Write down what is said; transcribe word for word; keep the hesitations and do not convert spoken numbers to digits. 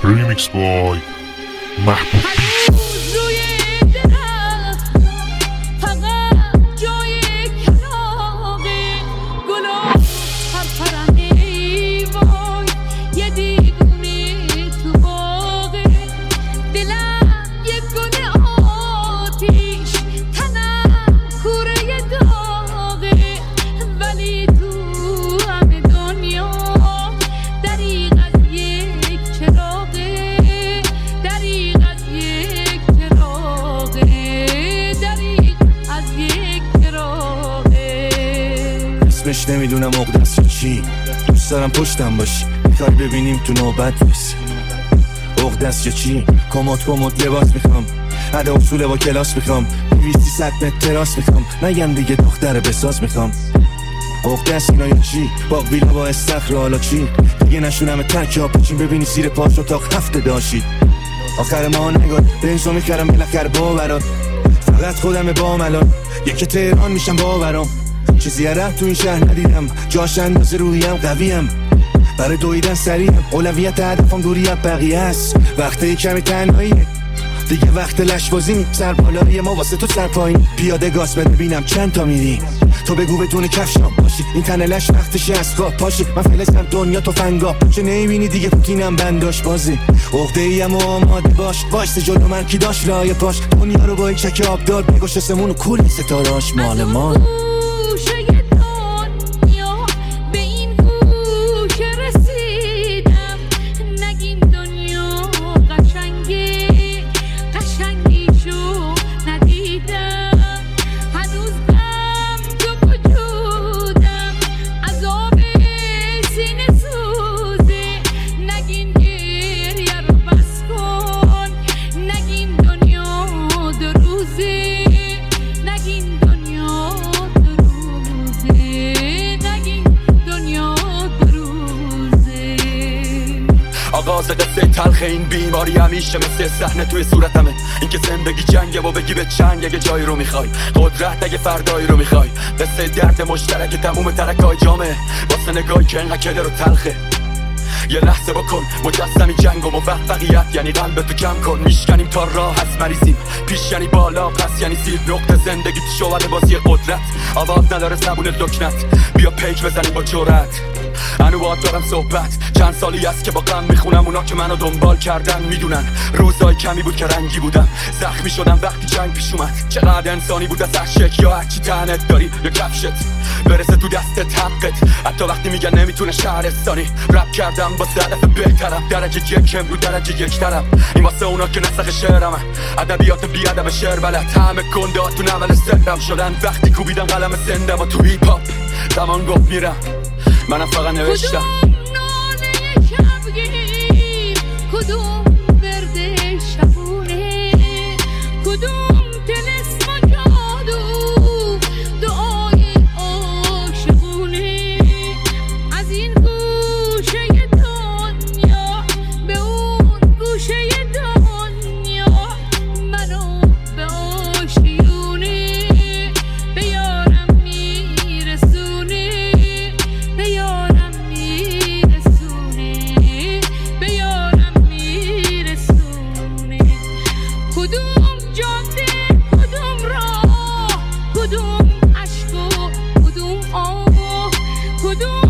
Remix by محبوب. اسمش نمیدونم عقده‌ست یا چی، دوست دارم پشتم باشی، میخوای ببینیم تو نوبت ویسی. عقده‌ست یا چی، کمد کمد لباس میخوام، عده اصول با کلاس میخوام، بیستی صد متر تراس میخوام، نگم دیگه دختر بساز میخوام. عقده‌ست اینا یا چی، باق ویلا با استخر حالا چی، دیگه نشونم تک یا پاچین ببینی زیر پاش اتاق هفته داشید. آخر ما نگاه بنزو میکردم بالاخره باورات، فقط خودم بام الان یکی تهران میشم باورام. چیزی ره تو این شهر ندیدم، جاش اندازه روحیم قویم، برای دویدن سریعم، اولویت هدفم دوری از بقیه است. وقتی کمی تنهاییه دیگه، وقت لشبازی سر بالایی ما واسه تو سر پایین، پیاده گاز بده ببینم چند تا میری، تو بگو بدون کفشام باشی، این تنه لش وقتش از گاه پاشی، من فلسم دنیا تو فنگا چه نمیبینی دیگه پوتینم بنداش بازی. عقده ایم و آماده باش، وایس جلو من کی داشت لایه پاش، دنیا رو با یک چک آب داد بگوش سمون و کلی ستارهاش مال ما. آغاز قصه تلخ این بیماری همیشه مثل صحنه توی صورتمه، اینکه زندگی جنگه و بگی به چنگ اگه جایی رو میخوای، قدرت اگه فردایی رو میخوای، قصه درد مشترک تموم ترکای جامعه واسه نگاهی که انقدر کدر و تلخه. یه لحظه بکن مجسمی جنگ و موفقیت یعنی قلب تو کم کن، میشکنیم تا راه هست مریضیم، پیش یعنی بالا پس یعنی سیر، نقطه زندگی تو شواله بازی قدرت، آواز نداره زبون لکنت، بیا پیک بزنیم با جرأت. انو باید دارم صحبت، چند سالی است که با غم میخونم، اونا که منو دنبال کردن میدونن روزای کمی بود که رنگی بودم، زخمی شدم وقتی جنگ پیش اومد، چقدر انسانی بود از عشق یا هرچی تنت داری یا کفشت برسه تو دستت حقت، حتی وقتی میگن نمیتونه شهرستانی. رپ کردم با هدف بهترم، درجه یک امرو درجه یک ترم، این واسه اونا که نسخ شعرمه، ادبیات بی ادب شعر بلد، همه گندات تو نول سندم شدن وقتی کوبیدن قلم سندم و تو هیپ هاپ زمان گفت میرم، منم فقط نوشتم. کدوم ناله شبگیر، کدوم ورد شبونه، کدوم طلسم و جادو، دعای عاشقونه، از این گوشه دنیا به اون گوشه دنیا، منو به آشیونه به یارم میرسونه، به یارم میرسونه، به یارم میرسونه. کدوم جاده، کدوم راه، کدوم عشق و کدوم آه، کدوم